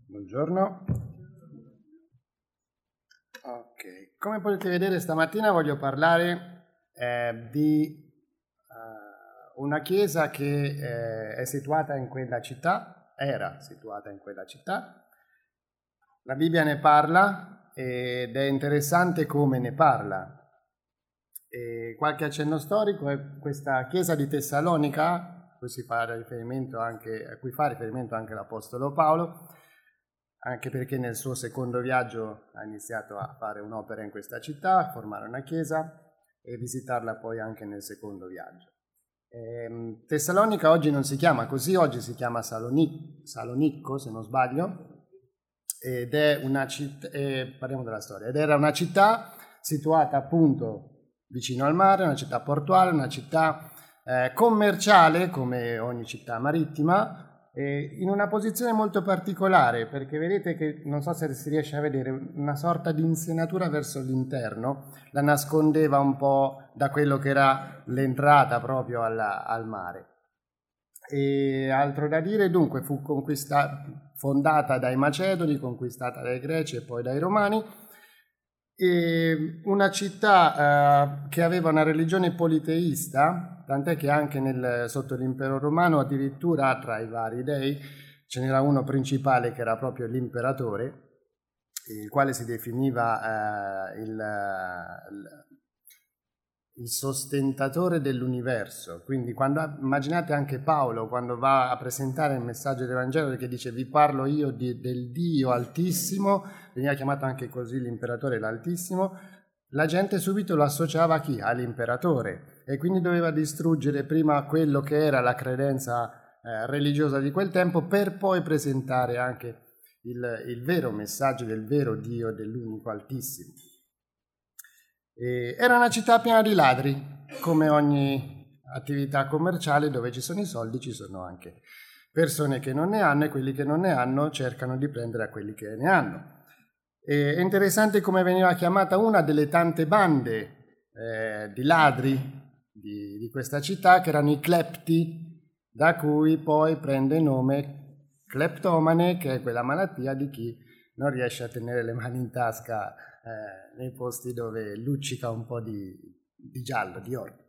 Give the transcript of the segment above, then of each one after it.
Buongiorno. Ok, come potete vedere stamattina voglio parlare di una chiesa che è situata in quella città, era situata in quella città. La Bibbia ne parla ed è interessante come ne parla. E qualche accenno storico è questa chiesa di Tessalonica, a cui fa riferimento anche l'Apostolo Paolo, anche perché nel suo secondo viaggio ha iniziato a fare un'opera in questa città, a formare una chiesa e visitarla poi anche nel secondo viaggio. Tessalonica oggi non si chiama così, oggi si chiama Salonicco, se non sbaglio, ed è una città, parliamo della storia, ed era una città situata appunto vicino al mare, una città portuale, una città commerciale come ogni città marittima, in una posizione molto particolare, perché vedete che, non so se si riesce a vedere, una sorta di insenatura verso l'interno, la nascondeva un po' da quello che era l'entrata proprio al mare. E altro da dire, dunque, fu fondata dai Macedoni, conquistata dai Greci e poi dai Romani, e una città che aveva una religione politeista, tant'è che anche sotto l'impero romano addirittura tra i vari dei ce n'era uno principale che era proprio l'imperatore, il quale si definiva il sostentatore dell'universo. Quindi immaginate anche Paolo quando va a presentare il messaggio dell'Evangelo, che dice vi parlo io del Dio Altissimo, veniva chiamato anche così l'imperatore l'Altissimo, la gente subito lo associava a chi? All'imperatore, e quindi doveva distruggere prima quello che era la credenza religiosa di quel tempo, per poi presentare anche il vero messaggio del vero Dio, dell'unico Altissimo. Era una città piena di ladri, come ogni attività commerciale dove ci sono i soldi ci sono anche persone che non ne hanno, e quelli che non ne hanno cercano di prendere a quelli che ne hanno. È interessante come veniva chiamata una delle tante bande di ladri di questa città, che erano i clepti, da cui poi prende il nome cleptomane, che è quella malattia di chi non riesce a tenere le mani in tasca nei posti dove luccica un po' di giallo, di oro.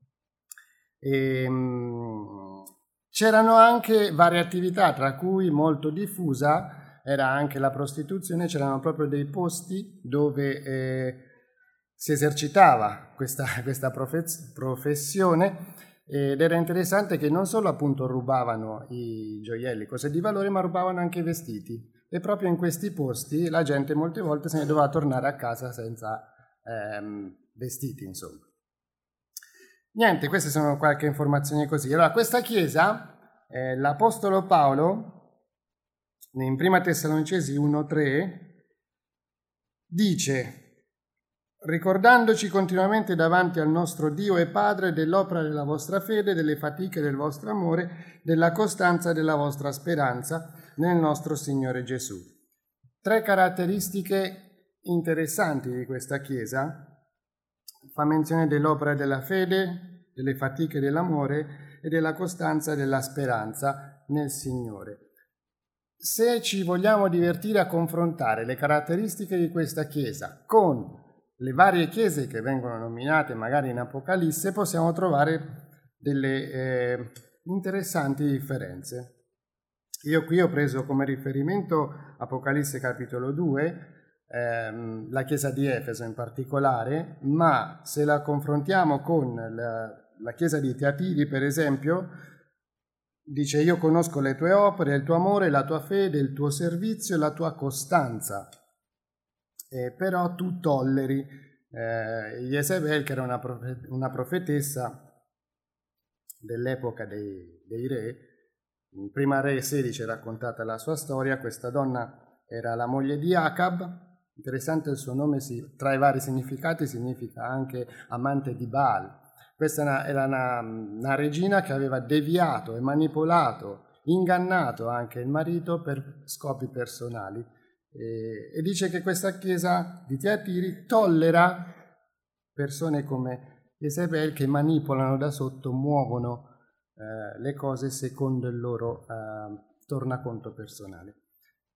C'erano anche varie attività, tra cui molto diffusa era anche la prostituzione. C'erano proprio dei posti dove si esercitava questa professione, ed era interessante che non solo appunto rubavano i gioielli, cose di valore, ma rubavano anche i vestiti. E proprio in questi posti la gente molte volte se ne doveva tornare a casa senza vestiti, insomma. Niente, queste sono qualche informazione così. Allora, questa chiesa, l'Apostolo Paolo, in Prima Tessalonicesi 1,3, dice: ricordandoci continuamente davanti al nostro Dio e Padre dell'opera della vostra fede, delle fatiche del vostro amore, della costanza della vostra speranza nel nostro Signore Gesù. 3 caratteristiche interessanti di questa Chiesa. Fa menzione dell'opera della fede, delle fatiche dell'amore e della costanza della speranza nel Signore. Se ci vogliamo divertire a confrontare le caratteristiche di questa Chiesa con le varie chiese che vengono nominate magari in Apocalisse, possiamo trovare delle interessanti differenze. Io qui ho preso come riferimento Apocalisse capitolo 2, la chiesa di Efeso in particolare, ma se la confrontiamo con la chiesa di Tiatiri, per esempio, dice: io conosco le tue opere, il tuo amore, la tua fede, il tuo servizio e la tua costanza. Però tu tolleri Jezebel, che era una profetessa dell'epoca dei re. In Prima Re 16 è raccontata la sua storia. Questa donna era la moglie di Acab. Interessante il suo nome, tra i vari significati significa anche amante di Baal. Questa era una regina che aveva deviato e manipolato, ingannato anche il marito per scopi personali. E dice che questa chiesa di Tiatiri tollera persone come Jezebel, che manipolano da sotto, muovono le cose secondo il loro tornaconto personale.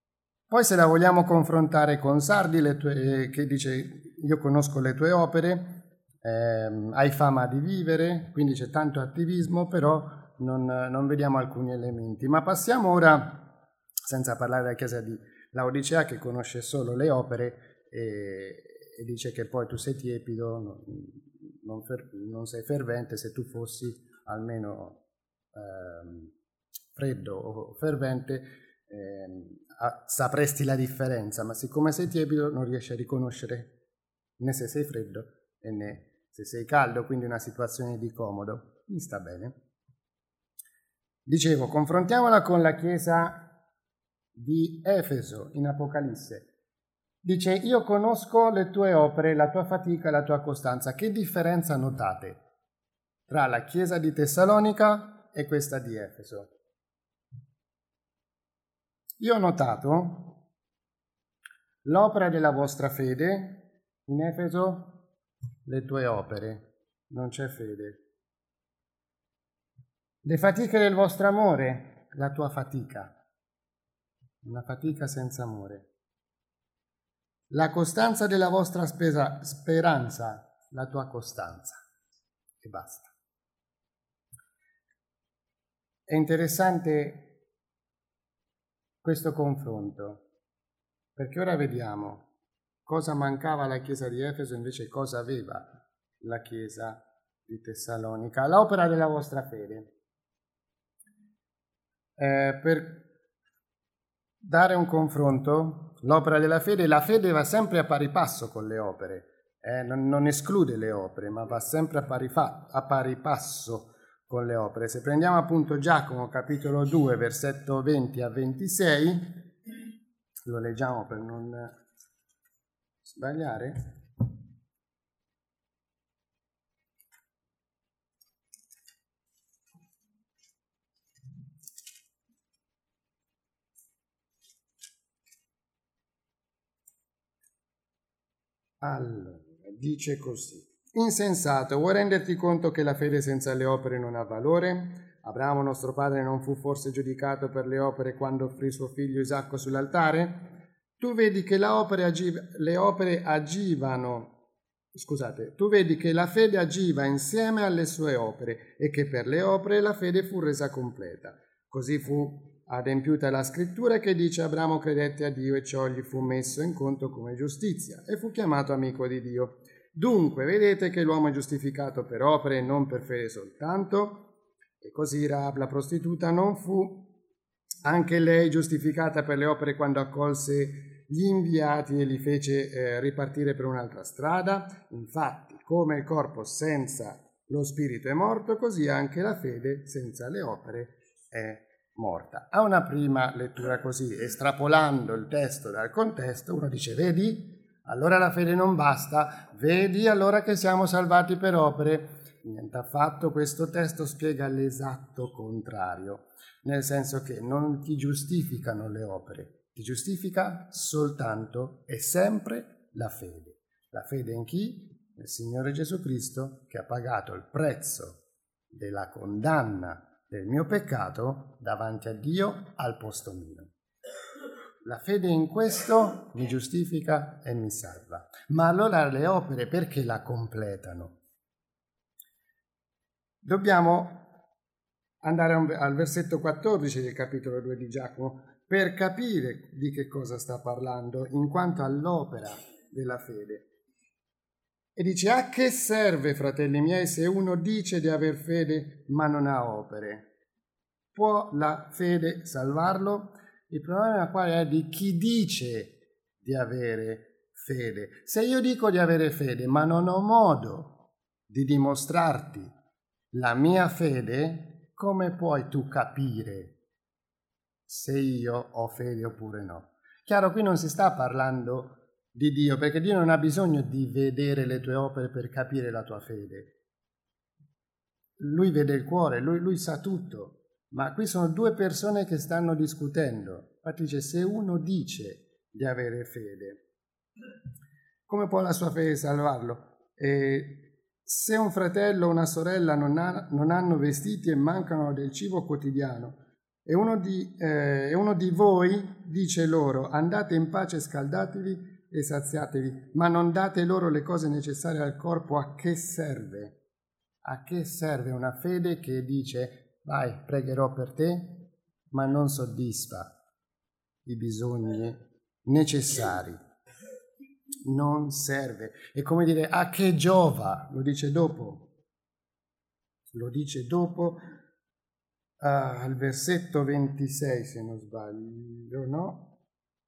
Poi se la vogliamo confrontare con Sardi, che dice io conosco le tue opere, hai fama di vivere, quindi c'è tanto attivismo, però non vediamo alcuni elementi. Ma passiamo ora, senza parlare della Chiesa di Laodicea, che conosce solo le opere e dice che poi tu sei tiepido, non sei fervente, se tu fossi almeno freddo o fervente sapresti la differenza, ma siccome sei tiepido non riesci a riconoscere né se sei freddo né se sei caldo, quindi una situazione di comodo. Mi sta bene. Dicevo, confrontiamola con la chiesa di Efeso in Apocalisse. Dice, io conosco le tue opere, la tua fatica e la tua costanza. Che differenza notate tra la chiesa di Tessalonica e questa di Efeso? Io ho notato l'opera della vostra fede, in Efeso le tue opere, non c'è fede. Le fatiche del vostro amore, la tua fatica, una fatica senza amore. La costanza della vostra speranza, la tua costanza, e basta. È interessante questo confronto, perché ora vediamo cosa mancava alla chiesa di Efeso, invece cosa aveva la chiesa di Tessalonica. L'opera della vostra fede. Per dare un confronto, l'opera della fede, la fede va sempre a pari passo con le opere, non esclude le opere, ma va sempre a pari passo con le opere. Se prendiamo appunto Giacomo capitolo 2 versetto 20 a 26, lo leggiamo per non sbagliare. Allora, dice così. Insensato, vuoi renderti conto che la fede senza le opere non ha valore? Abramo nostro padre non fu forse giudicato per le opere quando offrì suo figlio Isacco sull'altare? Tu vedi che tu vedi che la fede agiva insieme alle sue opere e che per le opere la fede fu resa completa. Così fu adempiuta la scrittura che dice Abramo credette a Dio e ciò gli fu messo in conto come giustizia e fu chiamato amico di Dio. Dunque vedete che l'uomo è giustificato per opere e non per fede soltanto, e così Rahab la prostituta non fu anche lei giustificata per le opere quando accolse gli inviati e li fece ripartire per un'altra strada. Infatti, come il corpo senza lo spirito è morto, così anche la fede senza le opere è morta. A una prima lettura così, estrapolando il testo dal contesto, uno dice, vedi? Allora la fede non basta, vedi allora che siamo salvati per opere. Niente affatto, questo testo spiega l'esatto contrario, nel senso che non ti giustificano le opere, ti giustifica soltanto e sempre la fede. La fede in chi? Nel Signore Gesù Cristo, che ha pagato il prezzo della condanna del mio peccato davanti a Dio al posto mio. La fede in questo mi giustifica e mi salva. Ma allora le opere perché la completano? Dobbiamo andare al versetto 14 del capitolo 2 di Giacomo per capire di che cosa sta parlando in quanto all'opera della fede. E dice, a che serve, fratelli miei, se uno dice di aver fede ma non ha opere? Può la fede salvarlo? Il problema qua è di chi dice di avere fede. Se io dico di avere fede ma non ho modo di dimostrarti la mia fede, come puoi tu capire se io ho fede oppure no? Chiaro, qui non si sta parlando di Dio, perché Dio non ha bisogno di vedere le tue opere per capire la tua fede. Lui vede il cuore, lui sa tutto. Ma qui sono due persone che stanno discutendo. Infatti dice, se uno dice di avere fede, come può la sua fede salvarlo? Se un fratello o una sorella non hanno vestiti e mancano del cibo quotidiano, E uno di voi dice loro: andate in pace, scaldatevi e saziatevi, ma non date loro le cose necessarie al corpo. A che serve? A che serve una fede che dice: vai, pregherò per te, ma non soddisfa i bisogni necessari? Non serve. È come dire: a che giova? Lo dice dopo. Lo dice dopo. Al versetto 26, se non sbaglio, no?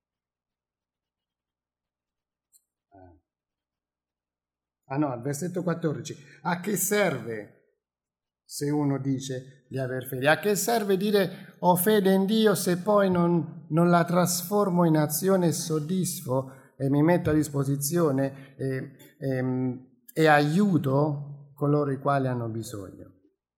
No, al versetto 14. A che serve se uno dice di aver fede? A che serve dire ho fede in Dio se poi non la trasformo in azione e soddisfo e mi metto a disposizione e aiuto coloro i quali hanno bisogno?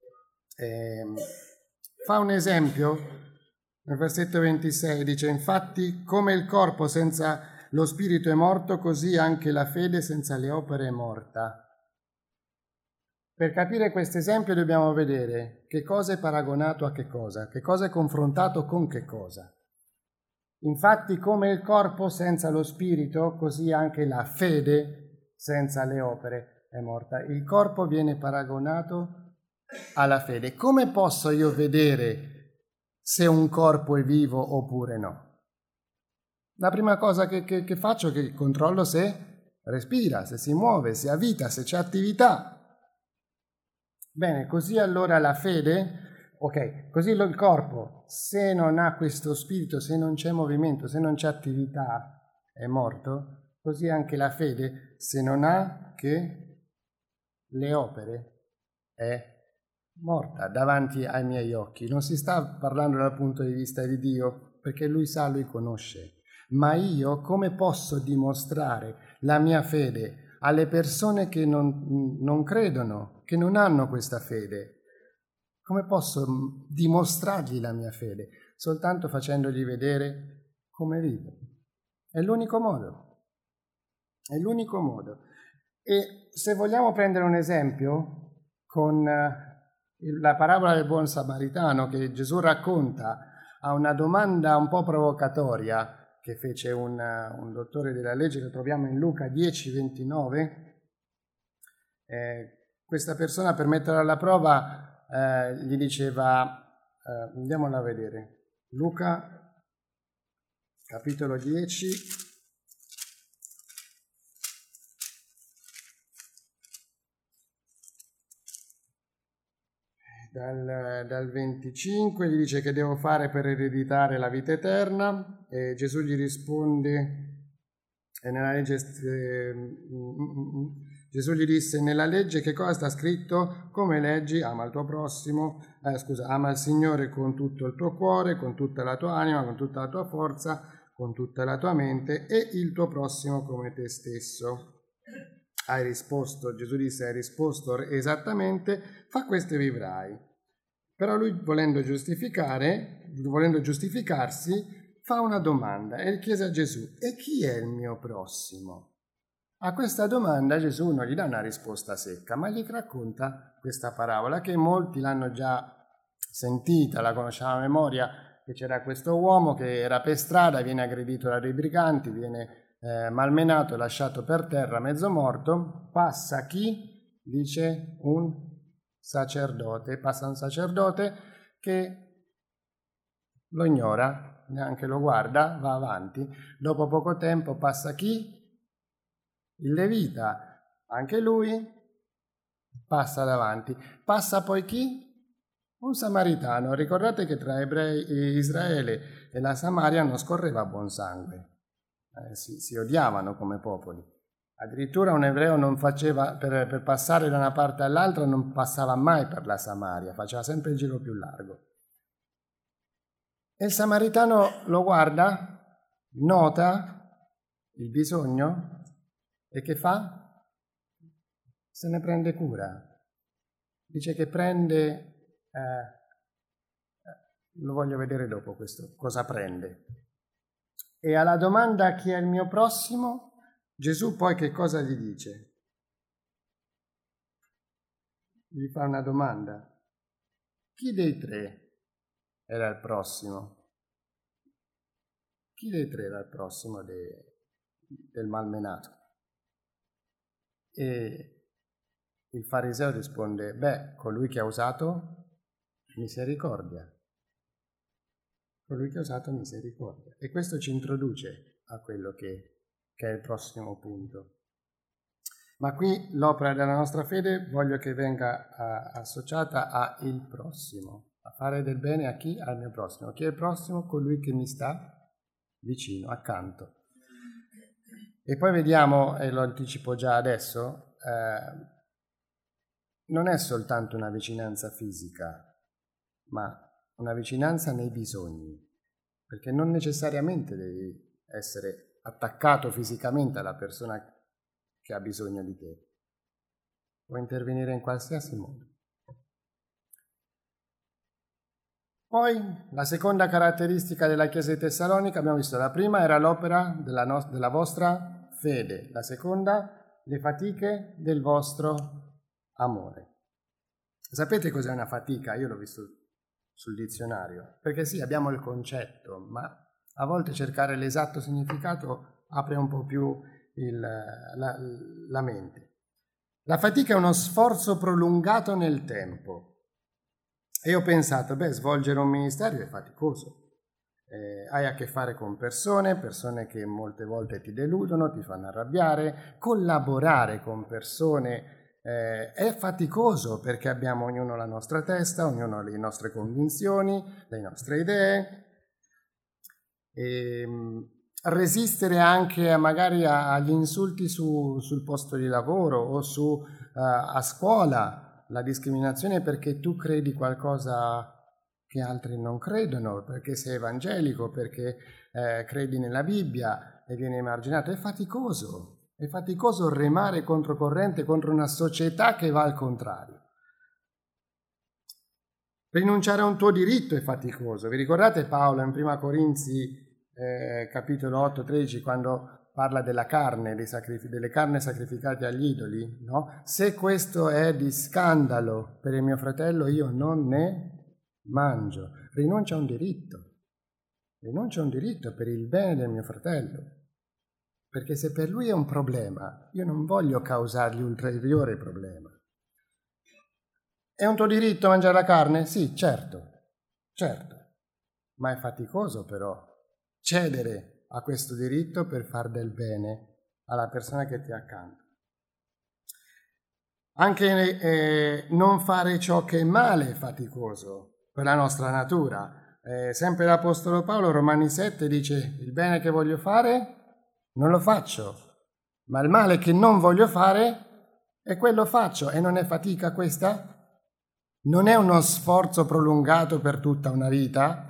Fa un esempio, nel versetto 26 dice: infatti come il corpo senza lo spirito è morto, così anche la fede senza le opere è morta. Per capire questo esempio dobbiamo vedere che cosa è paragonato a che cosa è confrontato con che cosa. Infatti come il corpo senza lo spirito, così anche la fede senza le opere è morta. Il corpo viene paragonato alla fede. Come posso io vedere se un corpo è vivo oppure no? La prima cosa che faccio è che controllo se respira, se si muove, se ha vita, se c'è attività. Bene, così allora la fede, così il corpo, se non ha questo spirito, se non c'è movimento, se non c'è attività, è morto. Così anche la fede, se non ha che le opere, è morta davanti ai miei occhi. Non si sta parlando dal punto di vista di Dio, perché Lui sa, Lui conosce. Ma io come posso dimostrare la mia fede alle persone che non credono, che non hanno questa fede? Come posso dimostrargli la mia fede? Soltanto facendogli vedere come vivo. È l'unico modo. È l'unico modo. E se vogliamo prendere un esempio con la parabola del buon samaritano che Gesù racconta a una domanda un po' provocatoria che fece un dottore della legge, che troviamo in Luca 10:29. Questa persona, per metterla alla prova, gli diceva, andiamola a vedere, Luca capitolo 10, dal 25, gli dice: che devo fare per ereditare la vita eterna? E Gesù gli risponde, nella legge, Gesù gli disse: nella legge che cosa sta scritto? Come leggi? Ama il tuo prossimo, ama il Signore con tutto il tuo cuore, con tutta la tua anima, con tutta la tua forza, con tutta la tua mente, e il tuo prossimo come te stesso. Hai risposto, Gesù disse, hai risposto esattamente, fa questo e vivrai. Però lui, volendo giustificarsi, fa una domanda e chiese a Gesù: e chi è il mio prossimo? A questa domanda Gesù non gli dà una risposta secca, ma gli racconta questa parabola che molti l'hanno già sentita, la conosciamo a memoria, che c'era questo uomo che era per strada, viene aggredito da dei briganti, viene malmenato, lasciato per terra, mezzo morto. Passa chi? Dice un sacerdote. Passa un sacerdote che lo ignora, neanche lo guarda, va avanti. Dopo poco tempo passa chi? Il levita, anche lui passa davanti. Passa poi chi? Un samaritano. Ricordate che tra Israele e la Samaria non scorreva buon sangue. Si odiavano come popoli. Addirittura un ebreo non faceva, per passare da una parte all'altra, non passava mai per la Samaria, faceva sempre il giro più largo. E il samaritano lo guarda, nota il bisogno e che fa? Se ne prende cura. Dice che prende, lo voglio vedere dopo questo, cosa prende. E alla domanda chi è il mio prossimo, Gesù poi che cosa gli dice? Gli fa una domanda. Chi dei tre era il prossimo? Chi dei tre era il prossimo del malmenato? E il fariseo risponde, colui che ha usato misericordia. Colui che ha usato misericordia. E questo ci introduce a quello che è il prossimo punto. Ma qui l'opera della nostra fede voglio che venga associata a il prossimo, a fare del bene a chi? Al mio prossimo. Chi è il prossimo? Colui che mi sta vicino, accanto. E poi vediamo, e lo anticipo già adesso, non è soltanto una vicinanza fisica, ma una vicinanza nei bisogni, perché non necessariamente devi essere attaccato fisicamente alla persona che ha bisogno di te. Può intervenire in qualsiasi modo. Poi la seconda caratteristica della Chiesa di Tessalonica, abbiamo visto la prima era l'opera della vostra fede, la seconda le fatiche del vostro amore. Sapete cos'è una fatica? Io l'ho visto sul dizionario, perché sì, abbiamo il concetto, ma a volte cercare l'esatto significato apre un po' più la mente. La fatica è uno sforzo prolungato nel tempo. E ho pensato, svolgere un ministero è faticoso. Hai a che fare con persone che molte volte ti deludono, ti fanno arrabbiare. Collaborare con persone è faticoso perché abbiamo ognuno la nostra testa, ognuno ha le nostre convinzioni, le nostre idee. Resistere anche magari agli insulti sul posto di lavoro o a scuola, la discriminazione perché tu credi qualcosa che altri non credono, perché sei evangelico, perché credi nella Bibbia e vieni emarginato. È faticoso remare controcorrente contro una società che va al contrario. Rinunciare a un tuo diritto è faticoso. Vi ricordate Paolo in Prima Corinzi capitolo 8-13 quando parla della carne, delle carni sacrificate agli idoli, no? Se questo è di scandalo per il mio fratello, io non ne mangio. Rinuncia a un diritto per il bene del mio fratello, perché se per lui è un problema, io non voglio causargli ulteriore problema. È un tuo diritto mangiare la carne? Sì, certo, ma è faticoso però cedere a questo diritto per far del bene alla persona che ti è accanto. Anche non fare ciò che è male è faticoso per la nostra natura. Sempre l'Apostolo Paolo, Romani 7, dice: il bene che voglio fare non lo faccio, ma il male che non voglio fare è quello faccio. E non è fatica questa? Non è uno sforzo prolungato per tutta una vita?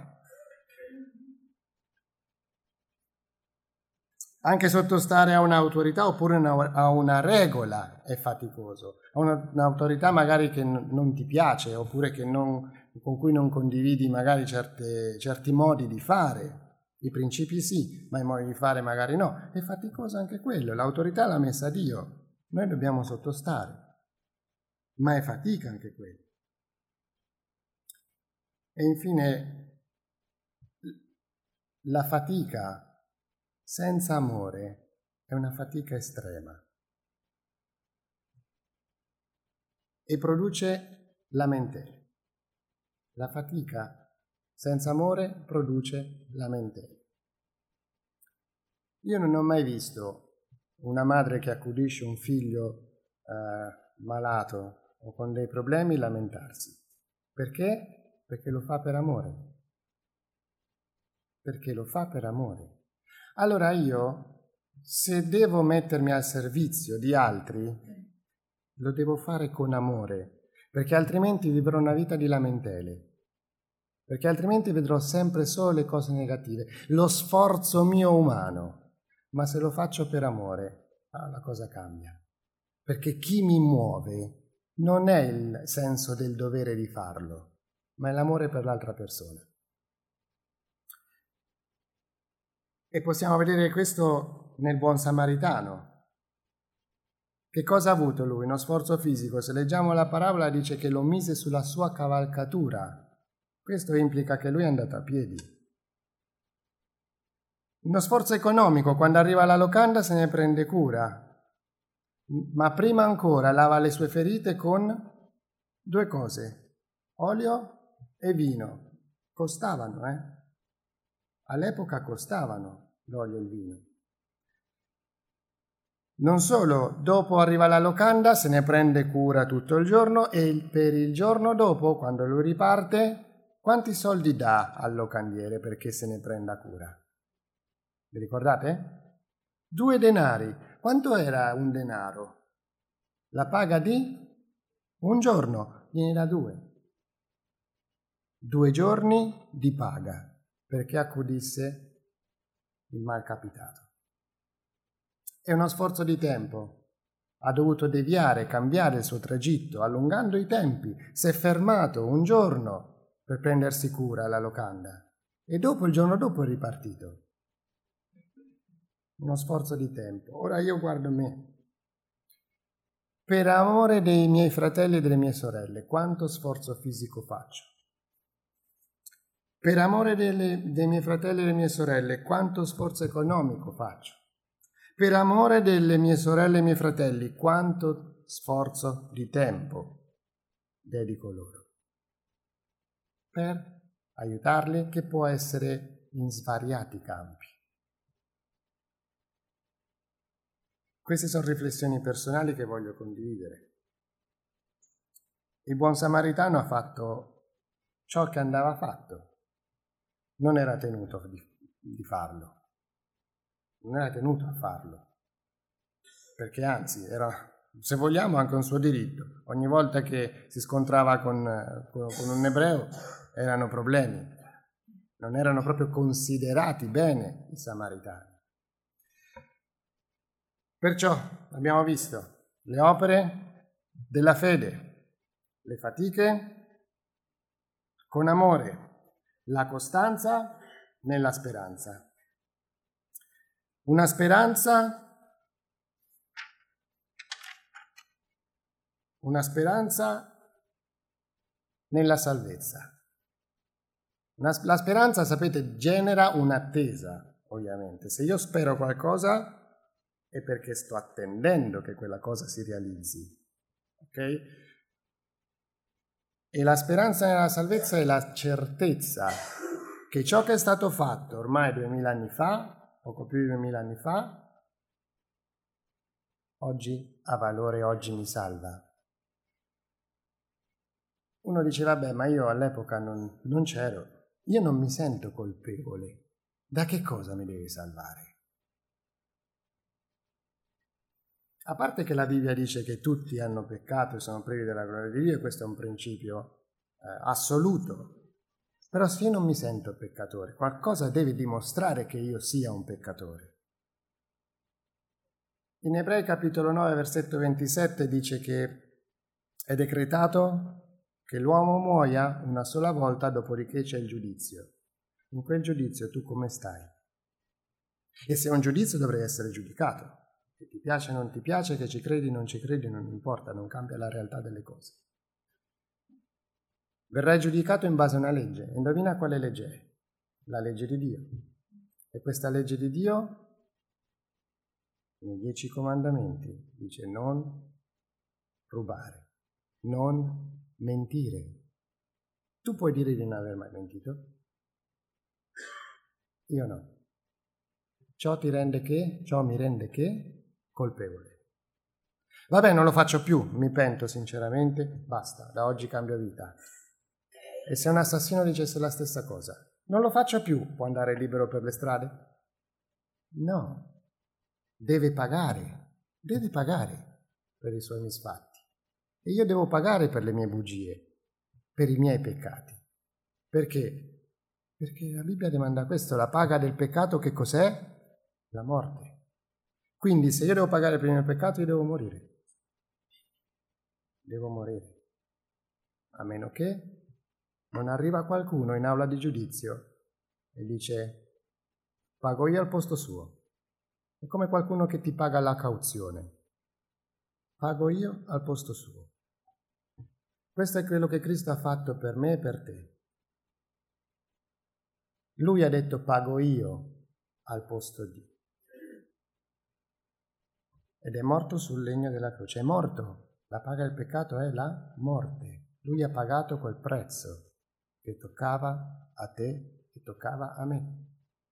Anche sottostare a un'autorità oppure a una regola è faticoso, a un'autorità magari che non ti piace oppure con cui non condividi magari certi modi di fare. I principi sì, ma i modi di fare magari no. È faticoso anche quello, l'autorità l'ha messa Dio, noi dobbiamo sottostare, ma è fatica anche quello. E infine la fatica senza amore è una fatica estrema e produce lamentele. La fatica senza amore produce lamentele. Io non ho mai visto una madre che accudisce un figlio malato o con dei problemi lamentarsi. Perché? Perché lo fa per amore. Perché lo fa per amore. Allora io, se devo mettermi al servizio di altri, lo devo fare con amore, perché altrimenti vivrò una vita di lamentele, perché altrimenti vedrò sempre solo le cose negative, lo sforzo mio umano. Ma se lo faccio per amore, la cosa cambia, perché chi mi muove non è il senso del dovere di farlo, ma è l'amore per l'altra persona. E possiamo vedere questo nel buon samaritano. Che cosa ha avuto lui? Uno sforzo fisico. Se leggiamo la parabola dice che lo mise sulla sua cavalcatura Questo implica che lui è andato a piedi. Uno sforzo economico, quando arriva alla locanda se ne prende cura, ma prima ancora lava le sue ferite con 2 cose, olio e vino. Costavano, All'epoca costavano l'olio e il vino. Non solo, dopo arriva la locanda, se ne prende cura tutto il giorno e per il giorno dopo, quando lui riparte, quanti soldi dà al locandiere perché se ne prenda cura? Vi ricordate? 2 denari. Quanto era un denaro? La paga di un giorno, viene da 2. 2 giorni di paga perché accudisse il malcapitato. È uno sforzo di tempo. Ha dovuto deviare, cambiare il suo tragitto, allungando i tempi. Si è fermato un giorno per prendersi cura alla locanda e dopo, il giorno dopo, è ripartito. Uno sforzo di tempo. Ora io guardo me. Per amore dei miei fratelli e delle mie sorelle, quanto sforzo fisico faccio? Per amore dei miei fratelli e delle mie sorelle, quanto sforzo economico faccio? Per amore delle mie sorelle e dei miei fratelli, quanto sforzo di tempo dedico loro? Per aiutarli, che può essere in svariati campi. Queste sono riflessioni personali che voglio condividere. Il buon samaritano ha fatto ciò che andava fatto. Non era tenuto di farlo. Non era tenuto a farlo. Perché anzi, era, se vogliamo, anche un suo diritto. Ogni volta che si scontrava con un ebreo erano problemi. Non erano proprio considerati bene i samaritani. Perciò abbiamo visto le opere della fede, le fatiche con amore, la costanza nella speranza. Una speranza nella salvezza. La speranza, sapete, genera un'attesa, ovviamente. Se io spero qualcosa è perché sto attendendo che quella cosa si realizzi, ok? E la speranza nella salvezza è la certezza che ciò che è stato fatto ormai 2000 anni fa, poco più di 2000 anni fa, oggi ha valore, oggi mi salva. Uno dice, vabbè, ma io all'epoca non c'ero, io non mi sento colpevole, da che cosa mi deve salvare? A parte che la Bibbia dice che tutti hanno peccato e sono privi della gloria di Dio, e questo è un principio assoluto, però se io non mi sento peccatore, qualcosa deve dimostrare che io sia un peccatore. In Ebrei capitolo 9, versetto 27 dice che è decretato che l'uomo muoia una sola volta, dopodiché c'è il giudizio. In quel giudizio tu come stai? E se è un giudizio dovrai essere giudicato. Che ti piace o non ti piace, che ci credi o non ci credi, non importa, non cambia la realtà delle cose. Verrai giudicato in base a una legge. Indovina quale legge è? La legge di Dio. E questa legge di Dio, nei 10 comandamenti, dice non rubare, non mentire. Tu puoi dire di non aver mai mentito? Io no. Ciò mi rende che? Colpevole. Vabbè, non lo faccio più, mi pento sinceramente, basta, da oggi cambio vita. E se un assassino dicesse la stessa cosa, non lo faccio più, può andare libero per le strade? No, deve pagare per i suoi misfatti. E io devo pagare per le mie bugie, per i miei peccati. Perché? Perché la Bibbia demanda questo, la paga del peccato che cos'è? La morte. Quindi se io devo pagare per il mio peccato, io devo morire. Devo morire. A meno che non arriva qualcuno in aula di giudizio e dice pago io al posto suo. È come qualcuno che ti paga la cauzione. Pago io al posto suo. Questo è quello che Cristo ha fatto per me e per te. Lui ha detto pago io al posto di. Ed è morto sul legno della croce. È morto. La paga del peccato è la morte. Lui ha pagato quel prezzo che toccava a te e toccava a me.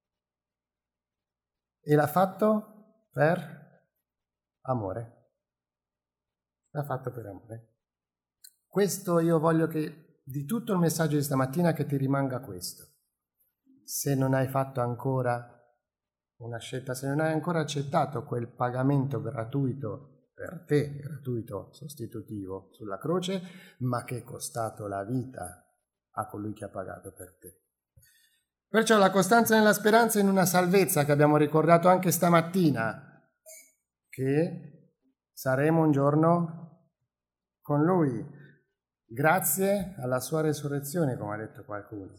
E l'ha fatto per amore. L'ha fatto per amore. Questo io voglio che di tutto il messaggio di stamattina che ti rimanga questo. Se non hai fatto ancora una scelta, se non hai ancora accettato quel pagamento gratuito per te, gratuito sostitutivo sulla croce, ma che è costato la vita a colui che ha pagato per te. Perciò la costanza nella speranza in una salvezza che abbiamo ricordato anche stamattina, che saremo un giorno con Lui, grazie alla sua resurrezione, come ha detto qualcuno.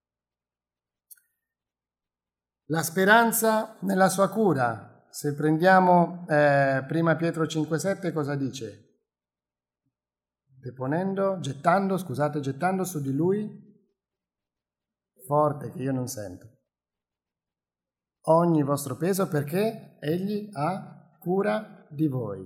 La speranza nella sua cura. Se prendiamo prima Pietro 5,7, cosa dice? Gettando su di Lui, forte che io non sento, ogni vostro peso, perché Egli ha cura di voi.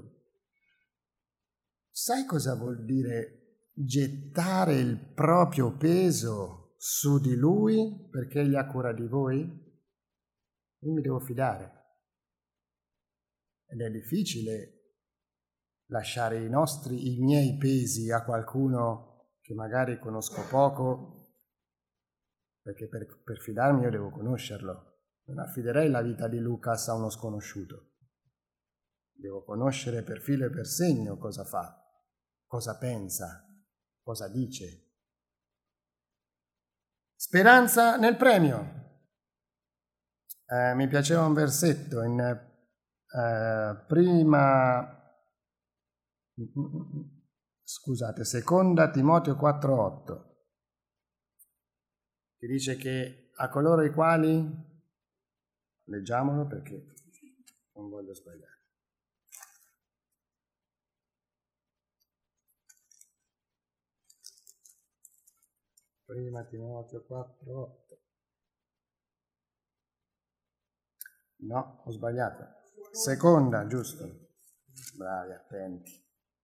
Sai cosa vuol dire gettare il proprio peso su di Lui perché Egli ha cura di voi? Io mi devo fidare. Ed è difficile lasciare i miei pesi a qualcuno che magari conosco poco, perché per fidarmi io devo conoscerlo. Non affiderei la vita di Lucas a uno sconosciuto. Devo conoscere per filo e per segno cosa fa, cosa pensa, cosa dice. Speranza nel premio. Mi piaceva un versetto in seconda Timoteo 4,8, che dice che a coloro i quali, leggiamolo perché non voglio sbagliare. Prima Timoteo 4,8. No, ho sbagliato. Seconda, giusto. Bravi, attenti.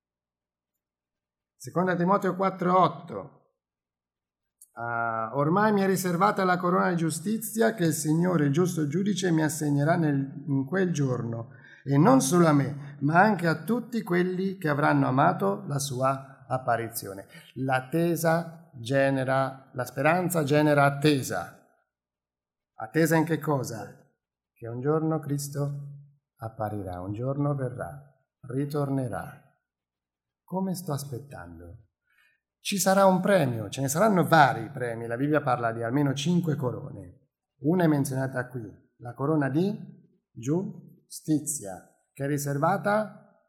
Seconda Timoteo 4,8. Ormai mi è riservata la corona di giustizia che il Signore, il giusto giudice, mi assegnerà in quel giorno, e non solo a me, ma anche a tutti quelli che avranno amato la sua apparizione. La speranza genera attesa. Attesa in che cosa? Che un giorno Cristo apparirà, un giorno verrà, ritornerà. Come sto aspettando? Ci sarà un premio, ce ne saranno vari premi, la Bibbia parla di almeno 5 corone. Una è menzionata qui, la corona di giustizia, che è riservata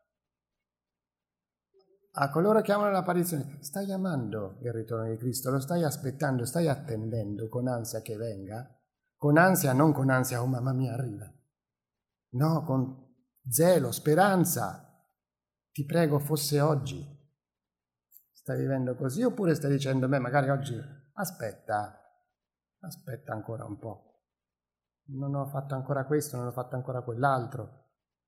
a coloro che amano l'apparizione. Stai amando il ritorno di Cristo, lo stai aspettando, stai attendendo con ansia che venga? Con ansia, non con ansia, oh mamma mia arriva. No, con zelo, speranza. Ti prego fosse oggi. Stai vivendo così oppure stai dicendo, magari oggi aspetta ancora un po'. Non ho fatto ancora questo, non ho fatto ancora quell'altro.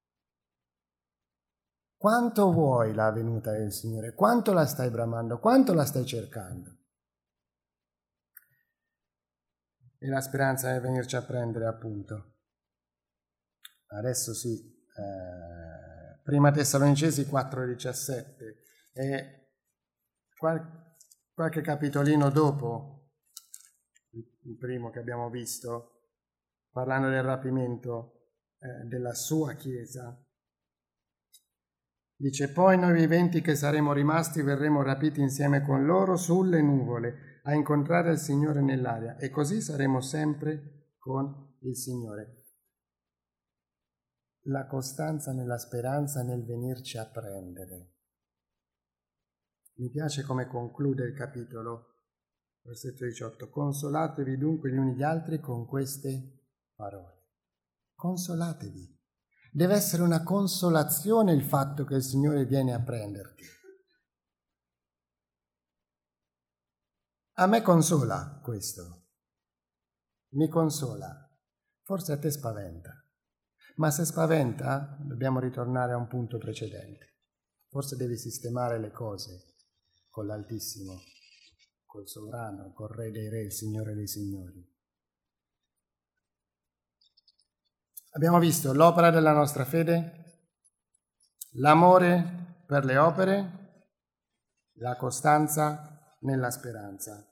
Quanto vuoi la venuta del Signore? Quanto la stai bramando? Quanto la stai cercando? E la speranza è venirci a prendere, appunto. Adesso sì, prima Tessalonicesi 4,17 e qualche capitolino dopo, il primo che abbiamo visto, parlando del rapimento della sua Chiesa, dice: poi noi viventi che saremo rimasti verremo rapiti insieme con loro sulle nuvole a incontrare il Signore nell'aria, e così saremo sempre con il Signore. La costanza nella speranza nel venirci a prendere. Mi piace come conclude il capitolo, versetto 18. Consolatevi dunque gli uni gli altri con queste parole. Consolatevi. Deve essere una consolazione il fatto che il Signore viene a prenderti. A me consola questo. mi consola, forse a te spaventa. Ma se spaventa, dobbiamo ritornare a un punto precedente. Forse devi sistemare le cose con l'Altissimo, col Sovrano, col Re dei Re, il Signore dei Signori. Abbiamo visto l'opera della nostra fede, l'amore per le opere, la costanza nella speranza.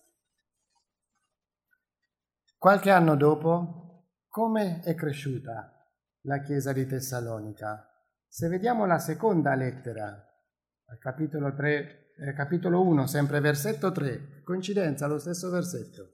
Qualche anno dopo, come è cresciuta la Chiesa di Tessalonica? Se vediamo la seconda lettera, al capitolo 1, sempre versetto 3, coincidenza, lo stesso versetto.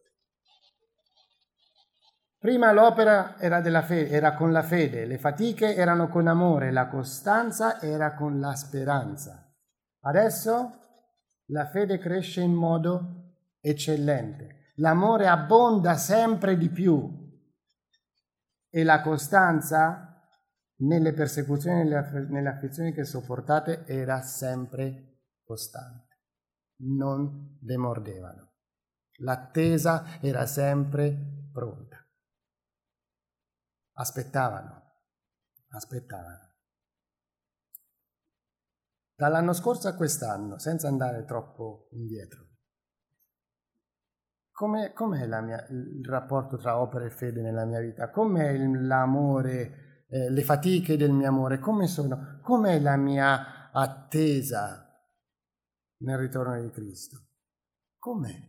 Prima l'opera era della fede, era con la fede, le fatiche erano con amore, la costanza era con la speranza. Adesso la fede cresce in modo eccellente, l'amore abbonda sempre di più e la costanza nelle persecuzioni e nelle afflizioni che sopportate era sempre costante, non demordevano. L'attesa era sempre pronta. Aspettavano. Dall'anno scorso a quest'anno, senza andare troppo indietro, com'è il rapporto tra opera e fede nella mia vita? Com'è l'amore, le fatiche del mio amore? Come sono? Com'è la mia attesa nel ritorno di Cristo? Com'è?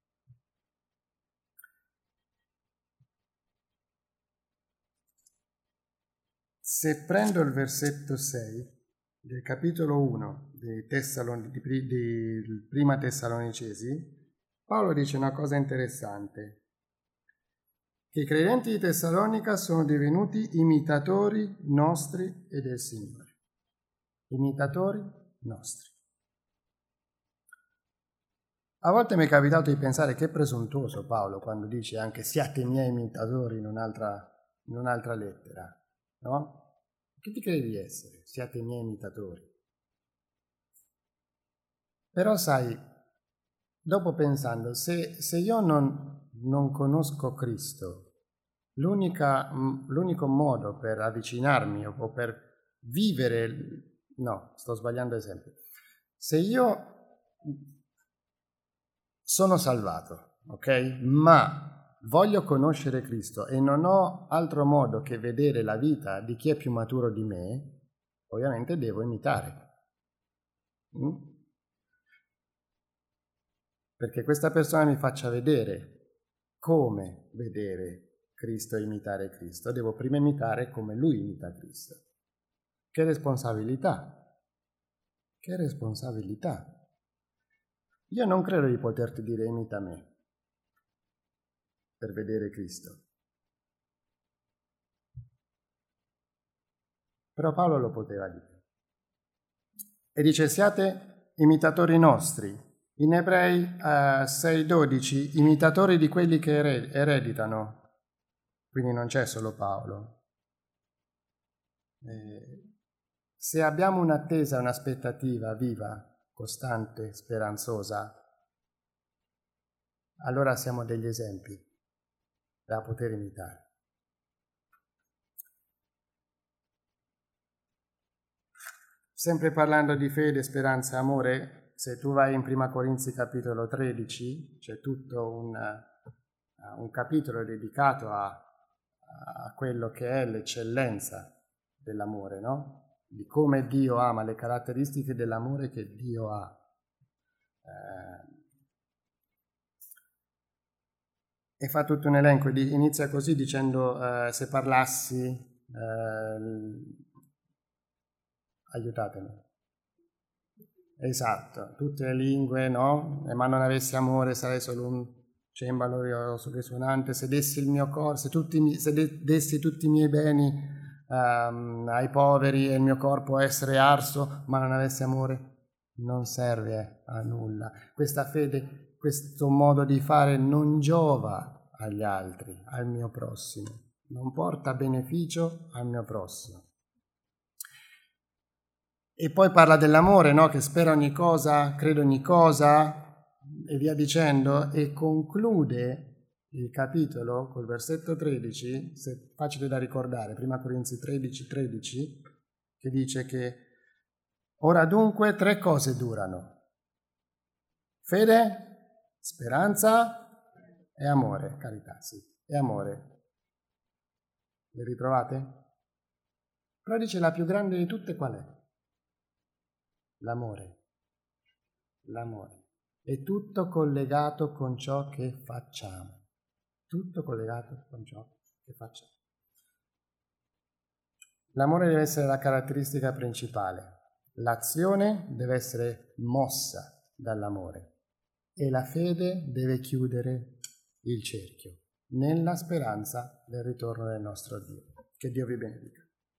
Se prendo il versetto 6 del capitolo 1 di Prima Tessalonicesi, Paolo dice una cosa interessante, che i credenti di Tessalonica sono divenuti imitatori nostri e del Signore. Imitatori nostri. A volte mi è capitato di pensare che è presuntuoso Paolo quando dice anche siate miei imitatori in un'altra lettera. No? Che ti credi di essere? Siate i miei imitatori. Però sai, dopo pensando, se io non conosco Cristo, l'unico modo per avvicinarmi o per vivere, no, sto sbagliando esempio. Se io sono salvato, ok? Ma voglio conoscere Cristo e non ho altro modo che vedere la vita di chi è più maturo di me, ovviamente devo imitare. Perché questa persona mi faccia vedere come vedere Cristo e imitare Cristo. Devo prima imitare come Lui imita Cristo. Che responsabilità! Che responsabilità! Io non credo di poterti dire imita me per vedere Cristo. Però Paolo lo poteva dire. E dice siate imitatori nostri. In Ebrei 6,12 imitatori di quelli che ereditano. Quindi non c'è solo Paolo. Se abbiamo un'attesa, un'aspettativa viva, costante, speranzosa, allora siamo degli esempi da poter imitare. Sempre parlando di fede, speranza e amore, se tu vai in Prima Corinzi capitolo 13, c'è tutto un capitolo dedicato a quello che è l'eccellenza dell'amore, no? Di come Dio ama, le caratteristiche dell'amore che Dio ha. E fa tutto un elenco, inizia così dicendo se parlassi, aiutatemi. Esatto, tutte le lingue, no? Ma non avessi amore sarei solo un cembalo risuonante, se dessi il mio corpo, se dessi tutti i miei beni ai poveri e il mio corpo essere arso, ma non avessi amore, non serve a nulla. Questa fede, questo modo di fare non giova agli altri, al mio prossimo, non porta beneficio al mio prossimo. E poi parla dell'amore, no? Che spera ogni cosa, crede ogni cosa, e via dicendo, e conclude il capitolo col versetto 13, facile da ricordare, 1 Corinzi 13, che dice che ora dunque 3 cose durano: fede, speranza e amore. Carità, sì, e amore. Le ritrovate? Però dice la più grande di tutte qual è? L'amore. L'amore. È tutto collegato con ciò che facciamo. Tutto collegato con ciò che facciamo. L'amore deve essere la caratteristica principale. L'azione deve essere mossa dall'amore e la fede deve chiudere il cerchio nella speranza del ritorno del nostro Dio. Che Dio vi benedica.